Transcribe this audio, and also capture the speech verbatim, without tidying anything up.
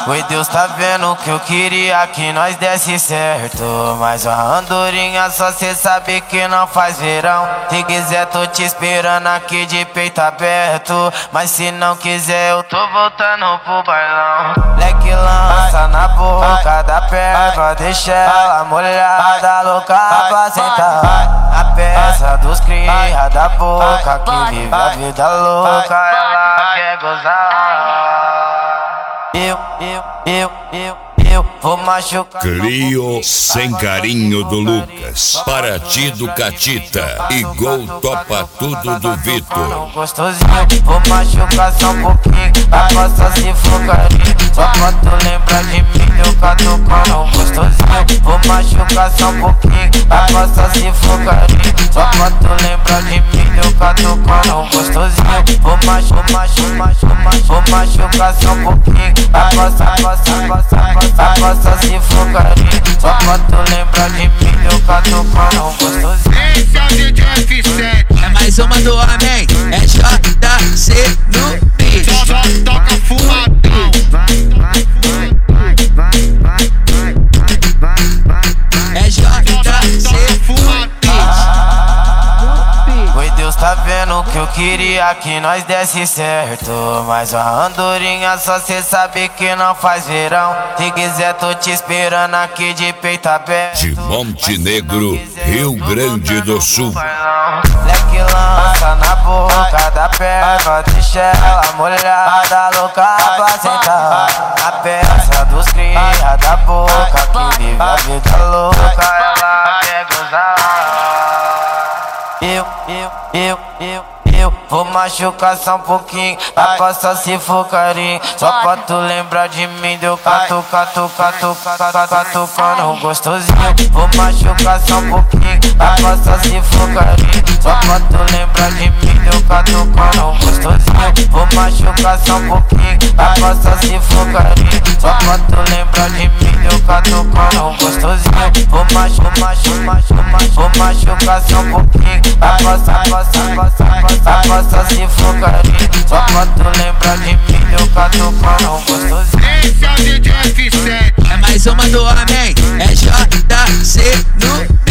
Oi, Deus tá vendo que eu queria que nós desse certo, mas a andorinha só cê sabe que não faz verão. Se quiser tô te esperando aqui de peito aberto, mas se não quiser eu tô voltando pro bailão. Leque lança na boca da perva, deixa ela molhada, louca pra sentar. A peça dos cria da boca que vive a vida louca, ela quer gozar. Eu, eu, eu, eu, eu vou machucar. Crio sem carinho do Lucas, Paraty do Catita e Gol Topa Tudo do Vitor. Gostosinho, vou machucar só um pouquinho, a costa se for carinho. Só pra tu lembrar de mim, eu catucando gostosinho. Vou machucar só um pouquinho, a costa se for carinho. Só pra tu lembrar de mim, eu catucando gostosinho. Vou machucar, machucar, machucar, vou machucar só um pouquinho, a costa, a costa, a costa, a costa, a costa se for carinho. Só pra tu lembrar de mim, eu catucando gostosinho. Esse é o D J F sete. É mais uma do homem, é J C no beat. Só toca fumadão. É J C fumadão. Oi, Deus tá vendo que eu queria que nós desse certo, mas a andorinha só cê sabe que não faz verão. Se quiser tô te esperando aqui de peito aberto, De Montenegro, Rio Grande do Sul. Leque lança na boca da perva, deixa ela molhada, louca pra sentar. A peça dos cria da boca que vive a vida louca, ela quer gozar. Eu, eu, eu, eu, eu vou machucar só um pouquinho, a costa se for carinho. Só pra tu lembrar de mim, deu catu, catu, catu, catu, catucando gostosinho. Vou machucar só um pouquinho, a costa se for carinho. Só pra tu lembrar de mim, deu catucando gostosinho. Vou machucar só um pouquinho, a costa se for carinho. Só pra tu lembrar de mim, deu catucando gostosinho. Vou machucar, machucar, machucar, vou machucar só um pouquinho, a costa, a costa, a costa, a costa, a costa se for carinho. Só pra tu lembrar de mim, eu catucando gostosinho. Esse é o D J F sete. É mais uma do homem, é J C no beat.